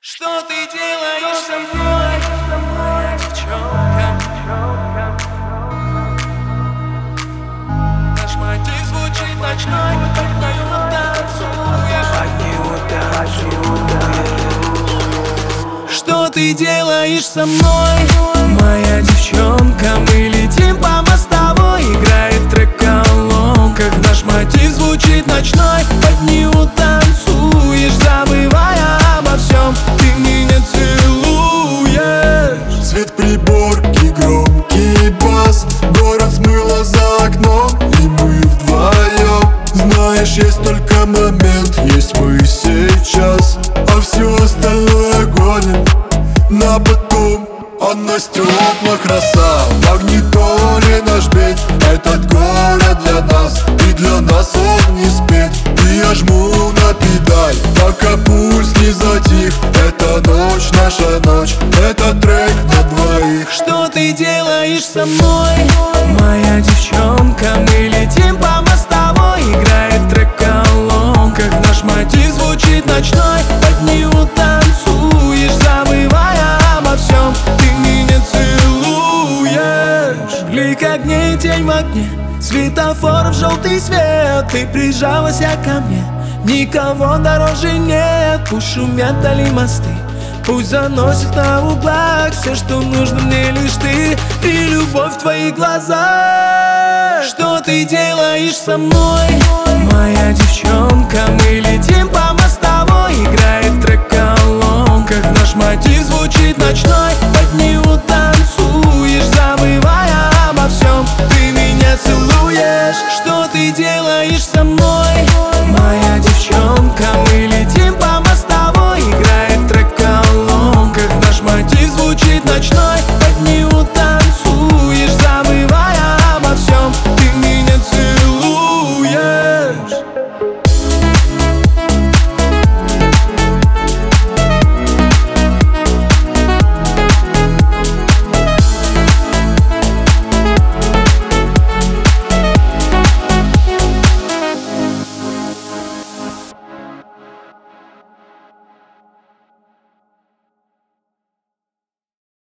Что ты делаешь со мной, моя девчонка? Наш мотив звучит ночной, под нее танцуешь. Что ты делаешь со мной, моя девчонка? Мы летим по мостовой, играет трек в колонках. Наш мотив звучит ночной, под нее танцуешь, забывая обо всем. Ты меня целуешь. Свет приборки, громкий бас, город смыло за окном, и мы вдвоем. Знаешь, есть только момент, есть мы сейчас, а все остальное гоним на потом. А на стеклах роса, в магнитоле наш бит. Этот город для нас, и для нас он не спит. И я жму на педаль, пока пульс не затих. Эта ночь, наша ночь, это трек на двоих. Что ты делаешь со мной, моя девчонка? Мы летим по мостовой, играет трек в колонках. Наш мотив звучит ночной, под нее танцуешь, забывая обо всем. Ты меня целуешь. Блик огней, тень в окне, светофоров желтый свет. Ты прижалась ко мне, никого дороже нет. Пусть шумят вдали мосты, пусть заносит на углах. Все, что нужно мне, лишь ты и любовь в твоих глазах. Что ты делаешь со мной, моя девчонка? Мы летим по мостовой, играем